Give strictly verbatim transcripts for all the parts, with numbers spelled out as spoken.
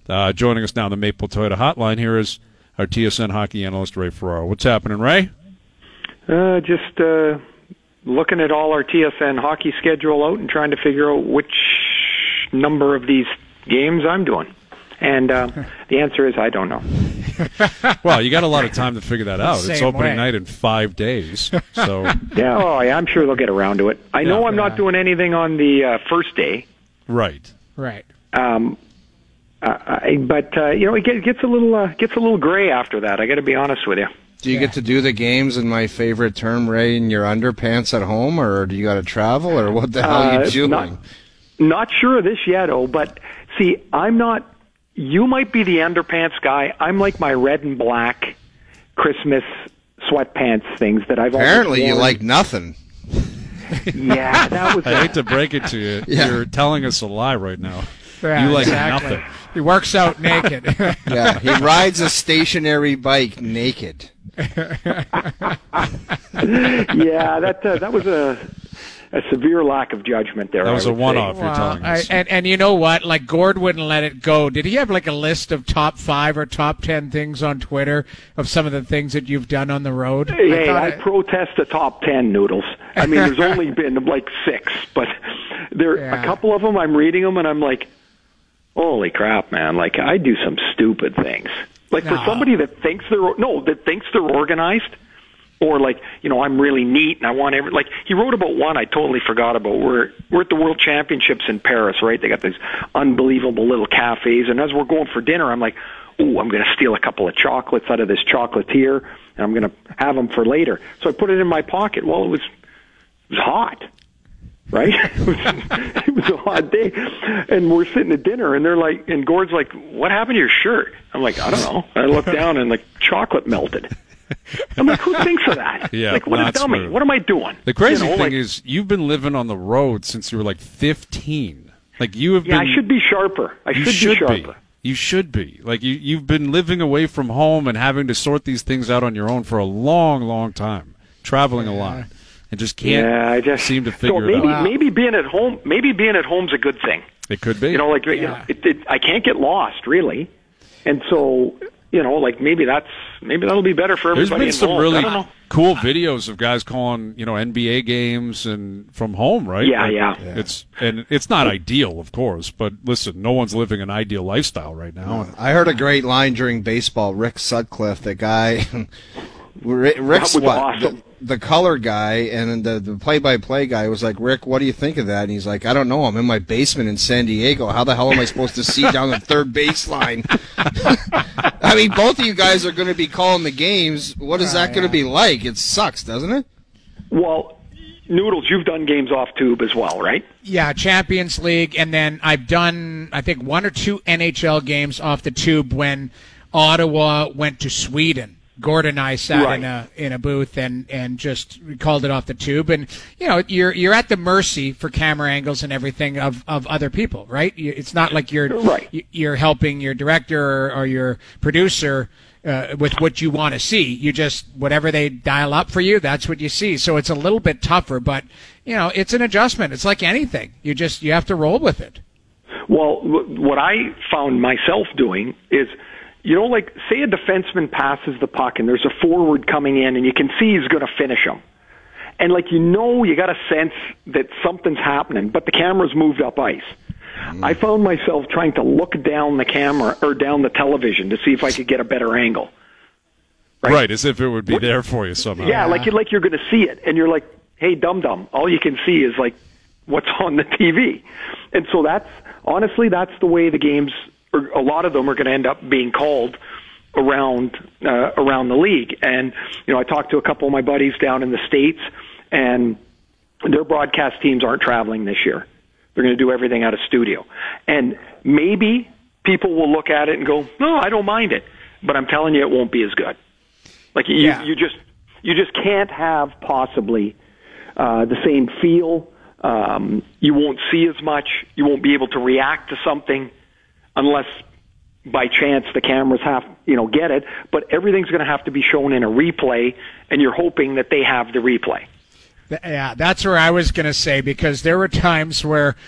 Uh, joining us now on the Maple Toyota Hotline here is our T S N hockey analyst, Ray Ferraro. What's happening, Ray? Uh, just uh, looking at all our T S N hockey schedule out and trying to figure out which number of these games I'm doing. And uh, the answer is I don't know. Well, you got a lot of time to figure that out. Same It's opening way. night in five days. So Yeah, oh, yeah, I'm sure they'll get around to it. I know Yeah. I'm not doing anything on the uh, first day, right. Right. um, uh, I, but uh, you know, it get- gets a little uh, gets a little gray after that. I got to be honest with you. Do you Yeah. get to do the games, in my favorite term, Ray, in your underpants at home, or do you got to travel, or what the hell are Uh, you doing? not- Not sure of this yet, oh, but see, I'm not. You might be the underpants guy. I'm like my red and black Christmas sweatpants things that I've always Apparently, you worn. like nothing. Yeah, that was. I hate to break it to you. Yeah. You're telling us a lie right now. Yeah, you like exactly. nothing. He works out naked. Yeah, he rides a stationary bike naked. Yeah, that uh, that was a a severe lack of judgment there. That I was a would say. one-off. You're Well, telling I, us. and and you know what? Like Gord wouldn't let it go. Did he have like a list of top five or top ten things on Twitter of some of the things that you've done on the road? Hey, thought I it- protest the top ten, Noodles. I mean, there's only been like six, but there Yeah. a couple of them. I'm reading them and I'm like, holy crap, man! Like I do some stupid things. Like for No. somebody that thinks they're no, that thinks they're organized, or like you know, I'm really neat and I want every like he wrote about one I totally forgot about. We're we're at the World Championships in Paris, right? They got these unbelievable little cafes, and as we're going for dinner, I'm like, oh, I'm going to steal a couple of chocolates out of this chocolatier, and I'm going to have them for later. So I put it in my pocket. Well, it was it was hot. Right? It was, it was a hot day. And we're sitting at dinner, and they're like, and Gord's like, what happened to your shirt? I'm like, I don't know. I look down, and the chocolate melted. I'm like, who thinks of that? Yeah, like, what a not dummy. smart. What am I doing? The crazy You know, thing like, is, you've been living on the road since you were like fifteen. Like you have yeah, been. I should be sharper. I You should, should be be. sharper. You should be. Like you, you've been living away from home and having to sort these things out on your own for a long, long time, traveling a lot, and just can't Yeah, I just seem to so figure maybe it out. maybe being at home maybe being at home's a good thing. It could be. You know, like you know, it, it, I can't get lost really, and so you know, like maybe that's maybe that'll be better for There's everybody been some involved. I really don't know. cool videos of guys calling, you know, N B A games and from home, right? Yeah, Like, yeah. It's and it's not ideal, of course, but listen, no one's living an ideal lifestyle right now. I heard a great line during baseball. Rick Sutcliffe, the guy, Rick- Rick's That was what awesome. the, the color guy, and the the play-by-play guy was like, Rick, what do you think of that? And he's like, I don't know. I'm in my basement in San Diego. How the hell am I supposed to see down the third baseline? I mean, both of you guys are going to be calling the games. What is that Oh, going to yeah. be like? It sucks, doesn't it? Well, Noodles, you've done games off tube as well, right? Yeah, Champions League, and then I've done, I think, one or two N H L games off the tube when Ottawa went to Sweden. Gord and I sat Right. in a in a booth and, and just called it off the tube, and you know you're you're at the mercy for camera angles and everything of, of other people, right? You- It's not like you're Right. you- you're helping your director or, or your producer uh, with what you want to see. You just whatever they dial up for you, that's what you see. So it's a little bit tougher, but you know it's an adjustment. It's like anything. You just you have to roll with it. Well, wh- what I found myself doing is, you know, like say a defenseman passes the puck and there's a forward coming in and you can see he's going to finish him. And like, you know, you got a sense that something's happening, but the camera's moved up ice. I found myself trying to look down the camera or down the television to see if I could get a better angle. Right, Right. as if it would be there for you somehow. Yeah, like you're like you're going to see it, and you're like, "Hey, dum dum!" All you can see is like what's on the T V, and so that's honestly that's the way the games, or a lot of them, are going to end up being called around uh, around the league. And you know, I talked to a couple of my buddies down in the States, and their broadcast teams aren't traveling this year. They're going to do everything out of studio, and maybe people will look at it and go, "No, I don't mind it," but I'm telling you, it won't be as good. Like you, Yeah. you just you just can't have possibly uh, the same feel. Um, you won't see as much. You won't be able to react to something unless by chance the cameras have you know get it. But everything's going to have to be shown in a replay, and you're hoping that they have the replay. Th- Yeah, that's where I was going to say, because there were times where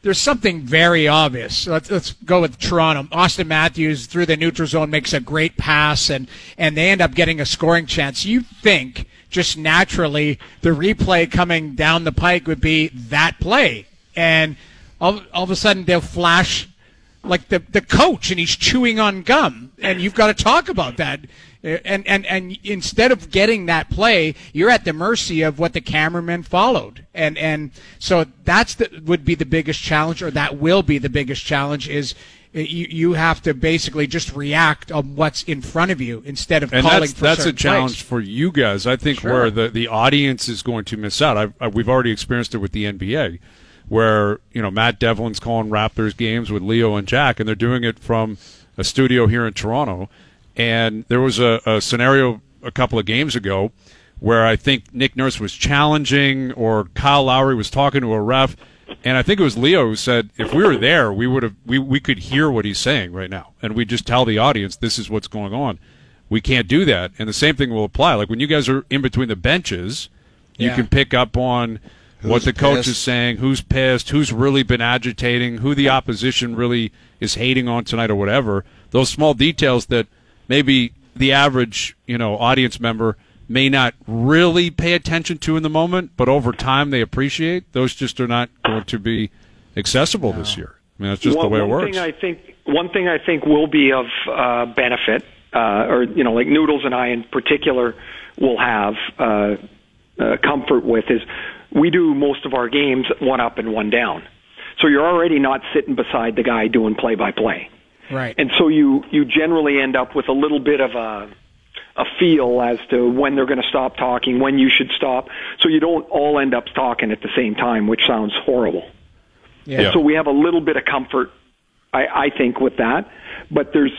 there's something very obvious. Let's let's go with Toronto. Austin Matthews through the neutral zone makes a great pass, and and they end up getting a scoring chance. You think just naturally the replay coming down the pike would be that play, and all, all of a sudden they'll flash like the the coach, and he's chewing on gum, and you've got to talk about that. And and and instead of getting that play, you're at the mercy of what the cameraman followed, and and so that's the would be the biggest challenge, or that will be the biggest challenge. Is you you have to basically just react on what's in front of you instead of and calling that's, for that's a certain challenge plays. for you guys. I think Sure. where the the audience is going to miss out. I've, I, we've already experienced it with the N B A, where you know Matt Devlin's calling Raptors games with Leo and Jack, and they're doing it from a studio here in Toronto. And there was a, a scenario a couple of games ago where I think Nick Nurse was challenging, or Kyle Lowry was talking to a ref, and I think it was Leo who said, if we were there, we would have we, we could hear what he's saying right now, and we just tell the audience this is what's going on. We can't do that, and the same thing will apply. Like when you guys are in between the benches, you Yeah. can pick up on Who's what the coach pissed? is saying, who's pissed, who's really been agitating, who the opposition really is hating on tonight, or whatever. Those small details that maybe the average, you know, audience member may not really pay attention to in the moment, but over time they appreciate. Those just are not going to be accessible no. this year. I mean, that's just one, the way one it works. Thing I think, one thing I think will be of uh, benefit, uh, or, you know, like Noodles and I in particular will have uh, uh, comfort with, is we do most of our games one up and one down. So you're already not sitting beside the guy doing play-by-play. Right. And so you, you generally end up with a little bit of a a feel as to when they're going to stop talking, when you should stop, so you don't all end up talking at the same time, which sounds horrible. Yeah. And so we have a little bit of comfort, I, I think, with that. But there's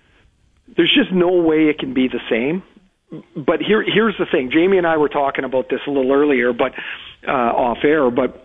there's just no way it can be the same. But here here's the thing. Jamie and I were talking about this a little earlier, but uh, off air, but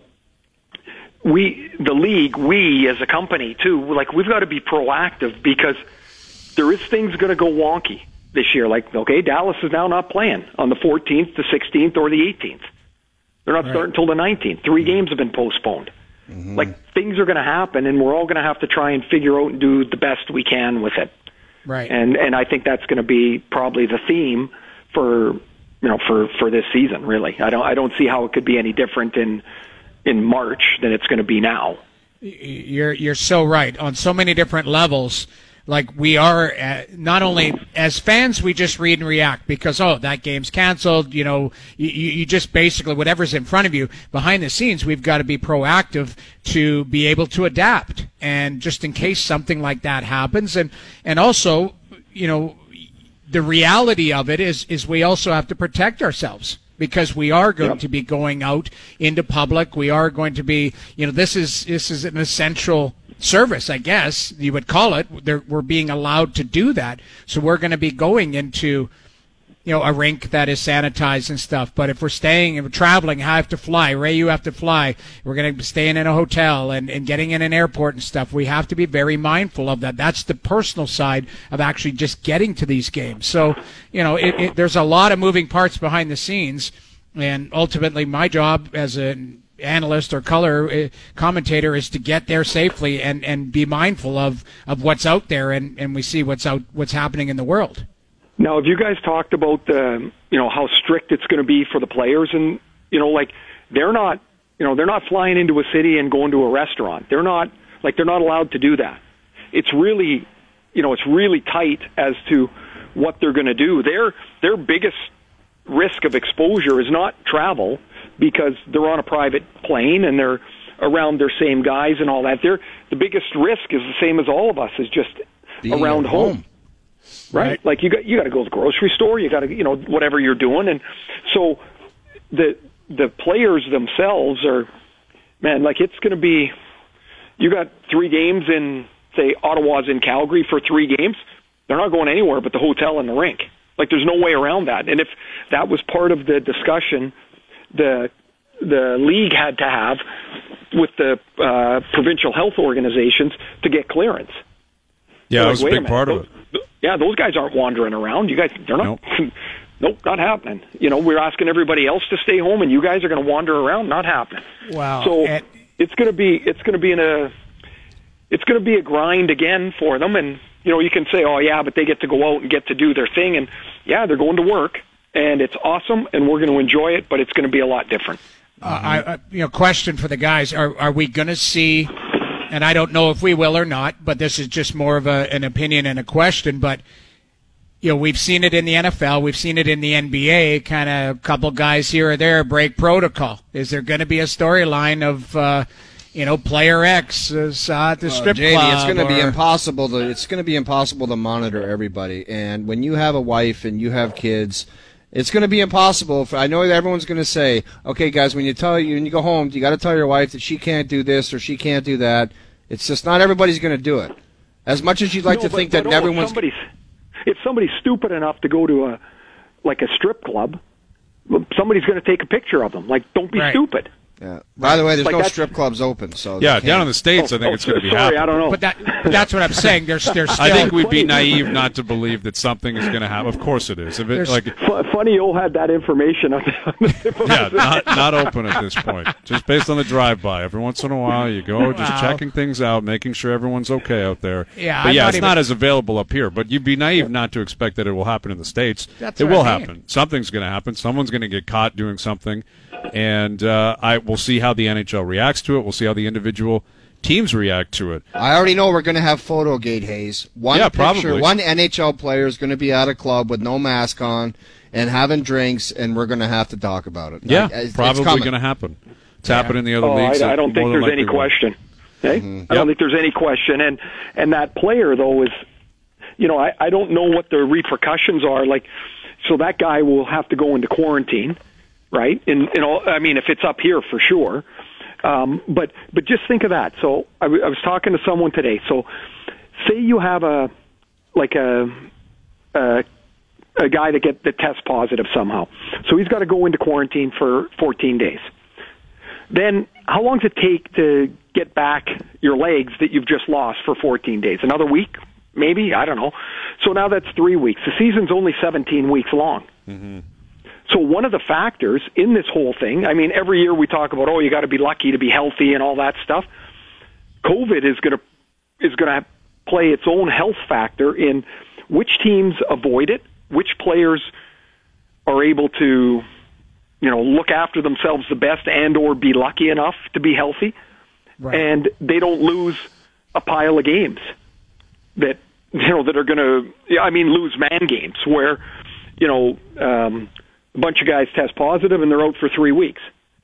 we, the league, we as a company too, like we've got to be proactive, because there is things going to go wonky this year. Like, okay, Dallas is now not playing on the fourteenth, the sixteenth, or the eighteenth. They're not right. starting until the nineteenth. Three games have been postponed. Mm-hmm. Like, things are going to happen, and we're all going to have to try and figure out and do the best we can with it. Right. And and I think that's going to be probably the theme for you know for, for this season. Really, I don't I don't see how it could be any different in in March than it's going to be now. You're you're so right on so many different levels. Like, we are uh, not only as fans, we just read and react because, oh, that game's canceled. You know, you, you just basically whatever's in front of you. Behind the scenes, we've got to be proactive to be able to adapt, and just in case something like that happens, and and also, you know, the reality of it is is we also have to protect ourselves, because we are going yep. to be going out into public. We are going to be, you know, this is this is an essential service, I guess you would call it. They're, we're being allowed to do that. So we're going to be going into, you know, a rink that is sanitized and stuff. But if we're staying and we're traveling, I have to fly. Ray, you have to fly. We're going to be staying in a hotel and, and getting in an airport and stuff. We have to be very mindful of that. That's the personal side of actually just getting to these games. So, you know, it, it, there's a lot of moving parts behind the scenes. And ultimately, my job as an analyst or color uh, commentator is to get there safely and, and be mindful of, of what's out there, and, and we see what's out what's happening in the world. Now, have you guys talked about the, you know, how strict it's going to be for the players? And, you know, like, they're not, you know, they're not flying into a city and going to a restaurant. They're not, like, they're not allowed to do that. It's really, you know, it's really tight as to what they're going to do. Their, their biggest risk of exposure is not travel, because they're on a private plane and they're around their same guys and all that. They're, the biggest risk is the same as all of us, is just Being around home. home. Right? Right. Like, you got you got to go to the grocery store, you got to, you know, whatever you're doing. And so the the players themselves are, man, like, it's going to be, you got three games in, say, Ottawa's in Calgary for three games. They're not going anywhere but the hotel and the rink. Like, there's no way around that. And if that was part of the discussion the the league had to have with the uh, provincial health organizations to get clearance. Yeah, They're that like, was a wait big minute, part of those, it. Yeah, those guys aren't wandering around. You guys, they're not. Nope. Nope, not happening. You know, we're asking everybody else to stay home, and you guys are going to wander around. Not happening. Wow. So, and, it's going to be it's going to be in a it's going to be a grind again for them. And you know, you can say, oh yeah, but they get to go out and get to do their thing, and yeah, they're going to work, and it's awesome, and we're going to enjoy it, but it's going to be a lot different. Uh, I, I, you know, question for the guys: Are are we going to see? And I don't know if we will or not, but this is just more of a, an opinion and a question. But you know, we've seen it in the N F L, we've seen it in the N B A. Kind of a couple guys here or there break protocol. Is there going to be a storyline of, uh, you know, player X is uh, at the strip uh, Jamie, club? it's going to or... be impossible to it's going to be impossible to monitor everybody. And when you have a wife and you have kids, it's going to be impossible. For, I know that everyone's going to say, okay, guys, when you tell you when you go home, you got to tell your wife that she can't do this or she can't do that. It's just not everybody's going to do it. As much as you'd like no, to but, think but that oh, everyone's. If somebody's, if somebody's stupid enough to go to a like a strip club, somebody's going to take a picture of them. Like, don't be right. stupid. Yeah. By the way, there's Like no that's- strip clubs open, so Yeah, they down can't. in the States, Oh, I think oh, it's going to be sorry, happening. I don't know. But that but that's what I'm saying. There's there's still. I think we'd be naive not to believe that something is going to happen. Of course it is. If it, There's- like, F- funny, you'll have that information on the, on the tip of yeah, his- not not open at this point. Just based on the drive-by. Every once in a while, you go just Wow. checking things out, making sure everyone's okay out there. Yeah, but I'm yeah, not it's even- not as available up here. But you'd be naive not to expect that it will happen in the States. That's it what will I mean. happen. Something's going to happen. Someone's going to get caught doing something, and uh, I will see how the N H L reacts to it. We'll see how the individual teams react to it. I already know we're going to have Photogate, Hayes. One Yeah, picture, probably. one N H L player is going to be at a club with no mask on and having drinks, and we're going to have to talk about it. Yeah, Like, it's- it's probably coming. going to happen. It's happening in the other Oh, leagues. I, I It don't think more than there's any likely will. question. Hey? I Yep. don't think there's any question. And and that player though is, you know, I, I don't know what the repercussions are. Like, so that guy will have to go into quarantine, right? And you know, I mean, if it's up here for sure. Um, but but just think of that. So I, w- I was talking to someone today. So say you have a like a a, a guy that get that tests positive somehow. So he's got to go into quarantine for fourteen days. Then how long does it take to get back your legs that you've just lost for fourteen days? Another week? Maybe? I don't know. So now that's three weeks. The season's only seventeen weeks long. Mm-hmm. So one of the factors in this whole thing, I mean, every year we talk about, oh, you got to be lucky to be healthy and all that stuff. COVID is going to is going to play its own health factor in which teams avoid it, which players are able to, you know, look after themselves the best and or be lucky enough to be healthy, Right. and they don't lose a pile of games that you know that are going to, I mean, lose man games where, you know. Um, A bunch of guys test positive and they're out for three weeks.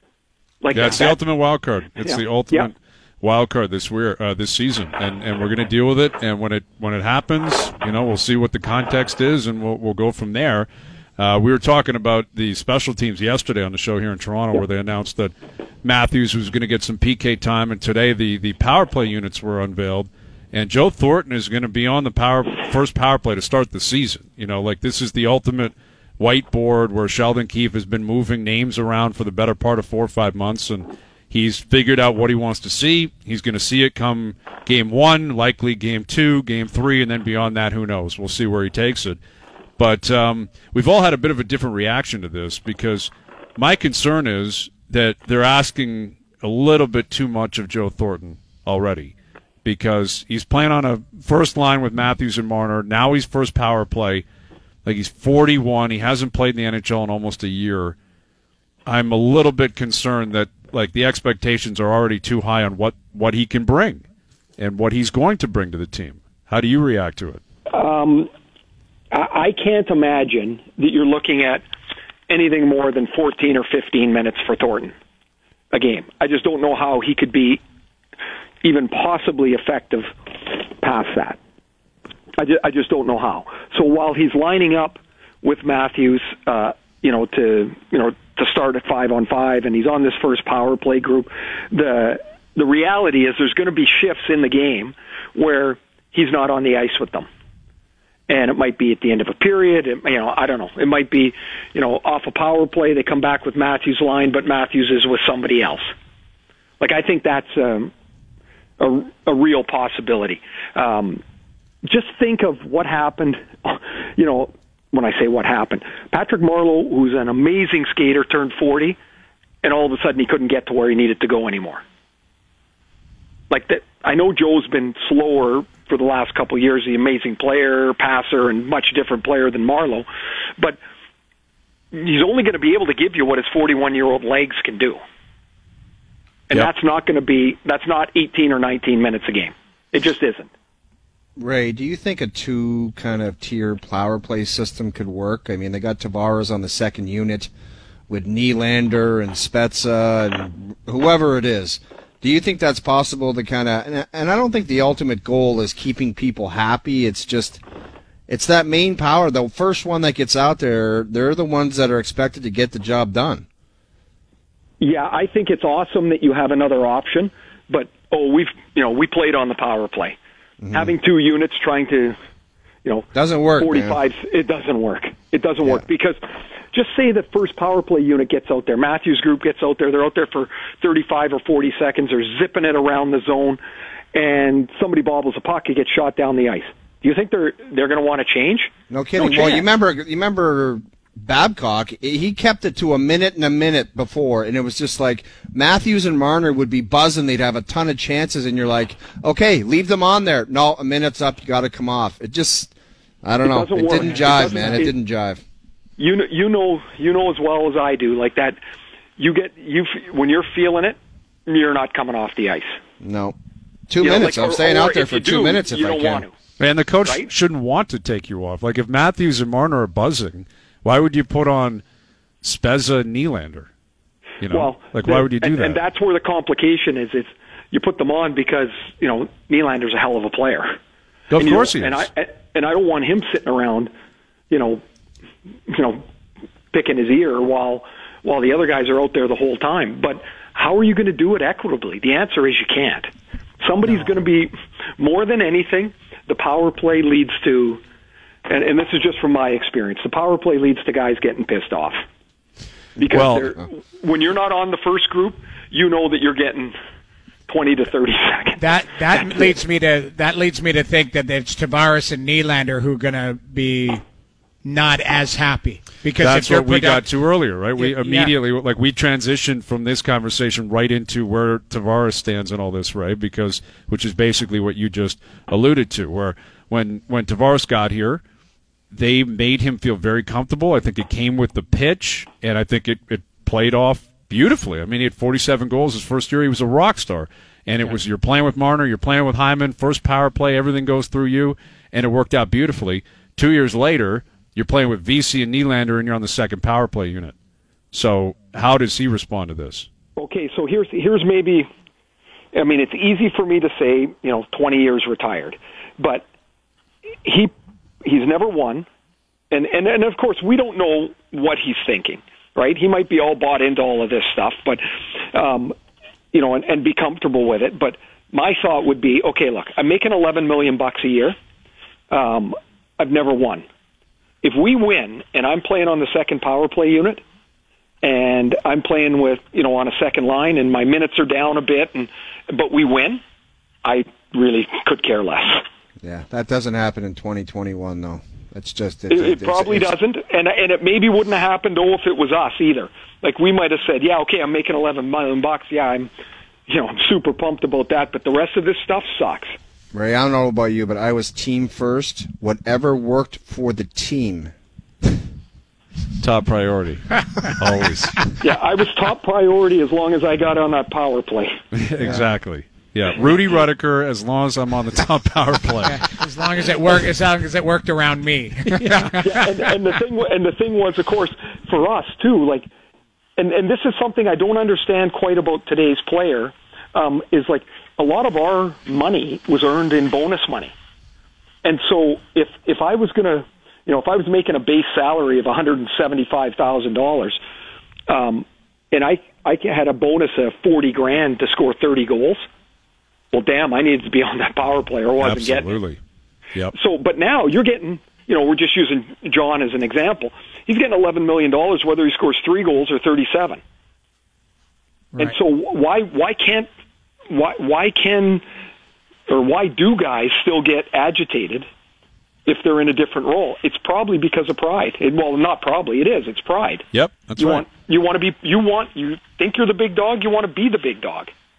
Like Yeah, it's that, the ultimate wild card. It's Yeah. the ultimate Yeah. wild card this year, uh, this season, and and we're going to deal with it. And when it when it happens, you know, we'll see what the context is, and we'll we'll go from there. Uh, we were talking about the special teams yesterday on the show here in Toronto, Yeah. where they announced that Matthews was going to get some P K time, and today the the power play units were unveiled. And Joe Thornton is going to be on the power first power play to start the season. You know, like this is the ultimate whiteboard where Sheldon Keefe has been moving names around for the better part of four or five months, and he's figured out what he wants to see. He's going to see it come game one, likely game two, game three, and then beyond that, who knows? We'll see where he takes it. But um, we've all had a bit of a different reaction to this because my concern is that they're asking a little bit too much of Joe Thornton already because he's playing on a first line with Matthews and Marner. Now he's first power play. Like, he's forty-one. He hasn't played in the N H L in almost a year. I'm a little bit concerned that, like, the expectations are already too high on what, what he can bring and what he's going to bring to the team. How do you react to it? Um, I, I can't imagine that you're looking at anything more than fourteen or fifteen minutes for Thornton a game. I just don't know how he could be even possibly effective past that. I just, I just don't know how. So while he's lining up with Matthews, uh, you know, to you know to start at five on five, and he's on this first power play group, the the reality is there's going to be shifts in the game where he's not on the ice with them, and it might be at the end of a period. It, you know, I don't know. It might be, you know, off a power play they come back with Matthews' line, but Matthews is with somebody else. Like, I think that's um, a a real possibility. Um, Just think of what happened, you know, when I say what happened. Patrick Marleau, who's an amazing skater, turned forty, and all of a sudden he couldn't get to where he needed to go anymore. like that. I know Joe's been slower for the last couple of years, the amazing player, passer, and much different player than Marleau, but he's only going to be able to give you what his forty-one-year-old legs can do. And Yep. that's not going to be, that's not eighteen or nineteen minutes a game. It just isn't. Ray, do you think a two kind of tier power play system could work? I mean, they got Tavares on the second unit with Nylander and Spezza and whoever it is. Do you think that's possible to kind of, and, and I don't think the ultimate goal is keeping people happy. It's just, it's that main power. The first one that gets out there, they're the ones that are expected to get the job done. Yeah, I think it's awesome that you have another option, but, oh, we've, you know, we played on the power play. Mm-hmm. Having two units trying to, you know, doesn't work, forty-five, man. It doesn't work. It doesn't Yeah. work because just say the first power play unit gets out there. Matthews group gets out there. They're out there for thirty-five or forty seconds. They're zipping it around the zone, and somebody bobbles a puck. It gets shot down the ice. Do you think they're they're going to want to change? No kidding. No well, you chance. remember, you remember Babcock? He kept it to a minute and a minute before, and it was just like Matthews and Marner would be buzzing. They'd have a ton of chances, and you're like, okay, leave them on there. No, a minute's up. You got to come off. It just, I don't It know. doesn't It work. didn't It jive, doesn't- man. It, it- didn't jive. You know, you know, you know as well as I do. Like that, you get you f- when you're feeling it, you're not coming off the ice. No, two You know, minutes. like, I'm or- staying or out there if for you two do, minutes if you I don't can. want to. And the coach Right? shouldn't want to take you off. Like if Matthews and Marner are buzzing, why would you put on Spezza and Nylander? You know, Well, like why would you do and, that? And that's where the complication is. Is you put them on because you know Nylander's a hell of a player. Of and you course don't- he and is. I and I don't want him sitting around, you know, you know, picking his ear while while the other guys are out there the whole time. But how are you going to do it equitably? The answer is you can't. Somebody's going to be more than anything. The power play leads to, and, and this is just from my experience. The power play leads to guys getting pissed off because Well- they're, when you're not on the first group, you know that you're getting twenty to thirty seconds. That that That's leads it. me to that leads me to think that it's Tavares and Nylander who are going to be not as happy because That's if they're what we got product- to earlier, right? We Yeah. immediately, like, we transitioned from this conversation right into where Tavares stands in all this, right? Because, which is basically what you just alluded to, where when when Tavares got here, they made him feel very comfortable. I think it came with the pitch, and I think it, it played off beautifully. I mean, he had forty-seven goals his first year. He was a rock star. And it was, you're playing with Marner, you're playing with Hyman, first power play, everything goes through you, and it worked out beautifully. Two years later, you're playing with V C and Nylander, and you're on the second power play unit. So how does he respond to this? Okay, so here's here's maybe, I mean, it's easy for me to say, you know, twenty years retired, but he he's never won, and and and of course we don't know what he's thinking, right? He might be all bought into all of this stuff, but um, you know, and, and be comfortable with it. But my thought would be, okay, look, I'm making eleven million bucks a year. Um, I've never won. If we win, and I'm playing on the second power play unit, and I'm playing with, you know, on a second line, and my minutes are down a bit, and but we win, I really could care less. Yeah, that doesn't happen in twenty twenty-one, though. That's just It, it probably it's, doesn't, and and it maybe wouldn't have happened though if it was us either. Like we might have said, yeah, okay, I'm making eleven million bucks. Yeah, I'm, you know, I'm super pumped about that. But the rest of this stuff sucks. Ray, I don't know about you, but I was team first. Whatever worked for the team. Top priority. Always. Yeah, I was top priority as long as I got on that power play. Exactly. Yeah, Rudy Rudiker, as long as I'm on the top power play. as long as it worked as long as it worked around me. Yeah, and, and the thing and the thing was, of course, for us too. Like, and and this is something I don't understand quite about today's player. Um, is like a lot of our money was earned in bonus money, and so if if I was gonna, you know, if I was making a base salary of one hundred and seventy-five thousand dollars, um, and I I had a bonus of forty grand to score thirty goals. Well, damn, I needed to be on that power play or wasn't getting it. Absolutely. Yep. So, but now you're getting, you know, we're just using John as an example. He's getting eleven million dollars whether he scores three goals or thirty-seven. Right. And so why why can't why why can or why do guys still get agitated if they're in a different role? It's probably because of pride. It, well, not probably. It is. It's pride. Yep, that's you right. Want, you want to be. You want. You think you're the big dog. You want to be the big dog.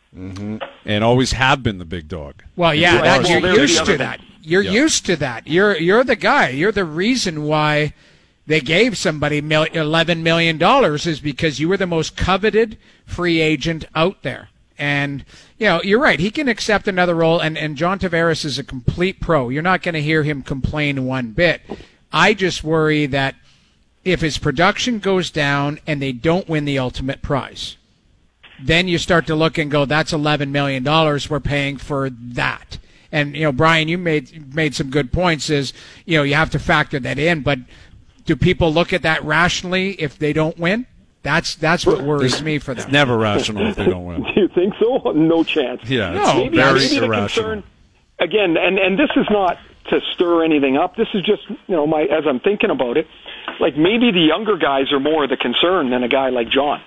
mm-hmm. and always have been the big dog. Well, yeah, that, well, you're used to that. You're yeah. used to that. You're you're the guy. You're the reason why they gave somebody eleven million dollars is because you were the most coveted free agent out there. And, you know, you're right. He can accept another role, and, and John Tavares is a complete pro. You're not going to hear him complain one bit. I just worry that if his production goes down and they don't win the ultimate prize, then you start to look and go, that's eleven million dollars we're paying for that. And, you know, Brian, you made made some good points is, you know, you have to factor that in. But do people look at that rationally if they don't win? That's that's what worries me for them. It's never rational if they don't win. Do you think so? No chance. Yeah, no, it's maybe, very maybe the irrational. concern, again, and, and this is not to stir anything up. This is just, you know, my as I'm thinking about it, like maybe the younger guys are more the concern than a guy like John.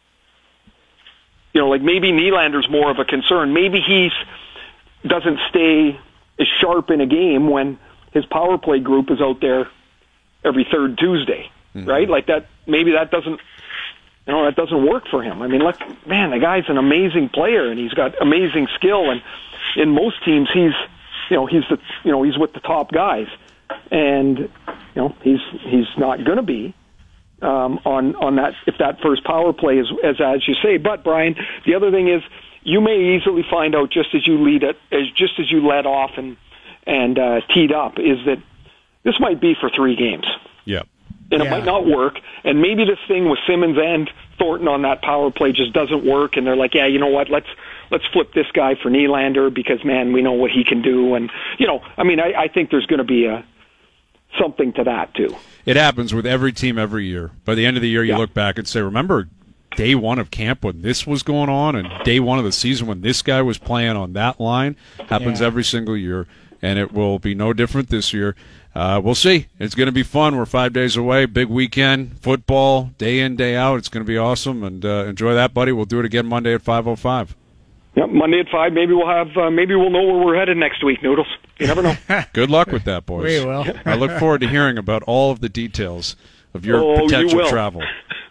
You know, like maybe Nylander's more of a concern. Maybe he's doesn't stay as sharp in a game when his power play group is out there every third Tuesday, mm-hmm. right? Like that. Maybe that doesn't. You know, that doesn't work for him. I mean, look, man, the guy's an amazing player, and he's got amazing skill. And in most teams, he's, you know, he's the, you know, he's with the top guys, and you know, he's he's not going to be um, on on that if that first power play is as as you say. But Brian, the other thing is, you may easily find out just as you lead it, as just as you let off and and uh, teed up, is that this might be for three games. Yeah. And yeah. it might not work, and maybe this thing with Simmons and Thornton on that power play just doesn't work, and they're like, yeah, you know what, let's let's flip this guy for Nylander because, man, we know what he can do. And, you know, I mean, I, I think there's going to be a something to that, too. It happens with every team every year. By the end of the year, you yeah. look back and say, remember day one of camp when this was going on and day one of the season when this guy was playing on that line? Happens yeah. every single year, and it will be no different this year. Uh, we'll see. It's going to be fun. We're five days away. Big weekend. Football, day in, day out. It's going to be awesome. And uh, enjoy that, buddy. We'll do it again Monday at five oh five. Yep, Monday at five. Maybe we'll have. Uh, maybe we'll know where we're headed next week, Noodles. You never know. Good luck with that, boys. We will. I look forward to hearing about all of the details of your oh, potential you will. travel.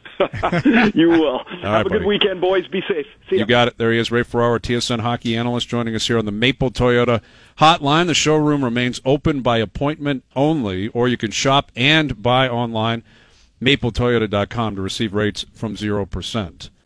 You will. right, Have a buddy. good weekend, boys. Be safe. See ya. You got it. There he is, Ray Ferraro, T S N hockey analyst, joining us here on the Maple Toyota hotline. The showroom remains open by appointment only, or you can shop and buy online, maple toyota dot com, to receive rates from zero percent.